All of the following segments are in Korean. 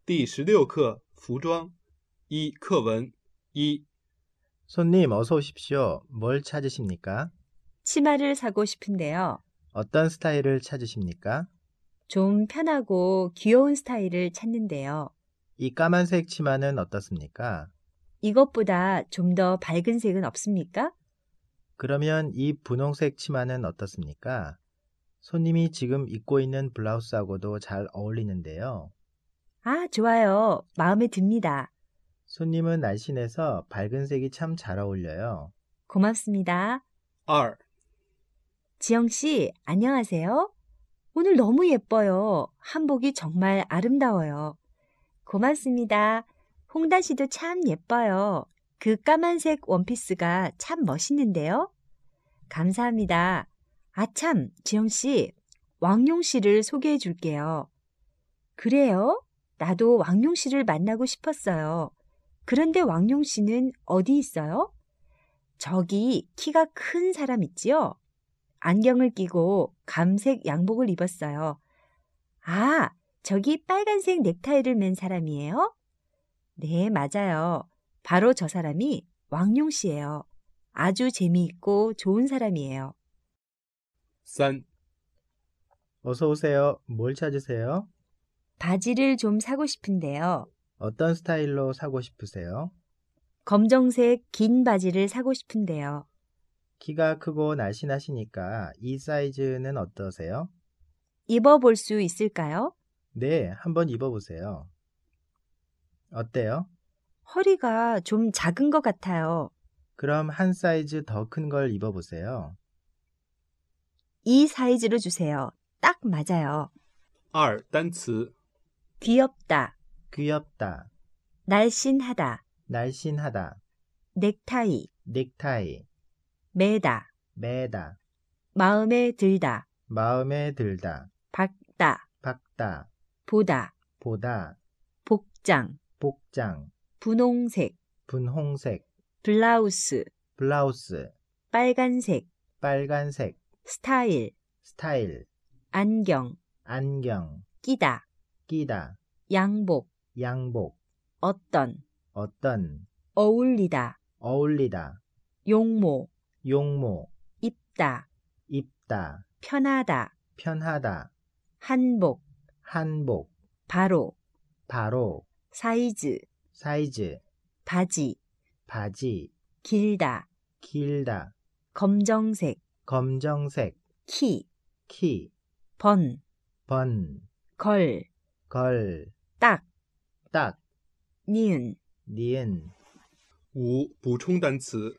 第16课服装一课文一 손님 어서 오십시오. 뭘 찾으십니까? 치마를 사고 싶은데요. 어떤 스타일을 찾으십니까? 좀 편하고 귀여운 스타일을 찾는데요. 이 까만색 치마는 어떻습니까? 이것보다 좀 더 밝은 색은 없습니까? 그러면 이 분홍색 치마는 어떻습니까? 손님이 지금 입고 있는 블라우스하고도 잘 어울리는데요. 아, 좋아요. 마음에 듭니다. 손님은 날씬해서 밝은 색이 참 잘 어울려요. 고맙습니다. 二 지영 씨, 안녕하세요. 오늘 너무 예뻐요. 한복이 정말 아름다워요. 고맙습니다. 홍단 씨도 참 예뻐요. 그 까만색 원피스가 참 멋있는데요. 감사합니다. 아, 참, 지영 씨, 왕용 씨를 소개해 줄게요. 그래요? 나도 왕용 씨를 만나고 싶었어요. 그런데 왕용 씨는 어디 있어요? 저기 키가 큰 사람 있지요? 안경을 끼고 감색 양복을 입었어요. 아, 저기 빨간색 넥타이를 맨 사람이에요? 네, 맞아요. 바로 저 사람이 왕용 씨예요. 아주 재미있고 좋은 사람이에요. 三 어서 오세요. 뭘 찾으세요? 바지를 좀 사고 싶은데요. 어떤 스타일로 사고 싶으세요? 검정색 긴 바지를 사고 싶은데요. 키가 크고 날씬하시니까 이 사이즈는 어떠세요? 입어볼 수 있을까요? 네, 한번 입어보세요. 어때요? 허리가 좀 작은 것 같아요. 그럼 한 사이즈 더 큰 걸 입어보세요. 이 사이즈로 주세요. 딱 맞아요. 二单词 귀엽다, 귀엽다, 날씬하다, 날씬하다, 넥타이, 넥타이, 매다, 매다, 마음에 들다, 마음에 들다, 박다, 박다, 보다, 보다, 복장, 복장, 분홍색, 분홍색, 블라우스, 블라우스, 빨간색, 빨간색, 스타일, 스타일, 안경, 안경, 끼다, 끼다, 양복, 양복, 어떤, 어떤, 어울리다, 어울리다, 용모, 용모, 입다, 입다, 편하다, 편하다, 한복, 한복, 바로, 바로, 사이즈, 사이즈, 바지, 바지, 길다, 길다, 검정색, 검정색, 키, 키, 번, 번, 걸, 걸, 딱, 딱, 니은, 니은, 五补充单词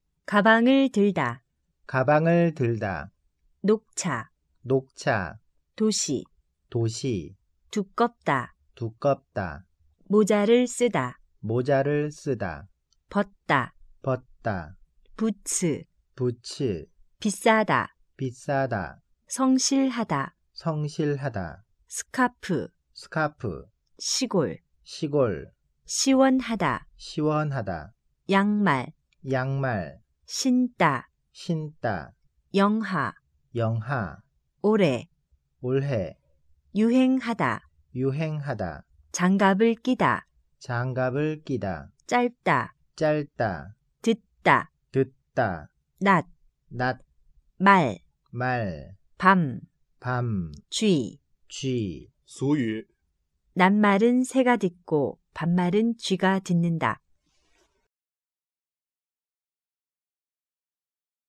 가방을 들다, 가방을 들다, 녹차, 녹차, 도시, 도시, 두껍다, 두껍다, 모자를 쓰다, 모자를 쓰다, 벗다, 벗다, 부츠, 부츠, 비싸다, 비싸다, 성실하다, 성실하다, 스카프, 스카프, 시골, 시골, 시원하다, 시원하다, 양말, 양말, 신다, 신다, 영하, 영하, 올해, 올해, 유행하다, 유행하다, 장갑을 끼다, 장갑을 끼다, 짧다, 짧다, 듣다, 듣다, 낮, 낮, 말, 말, 밤, 밤, 쥐, 쥐, 俗语 낱말은 새가 듣고 반말은 쥐가 듣는다.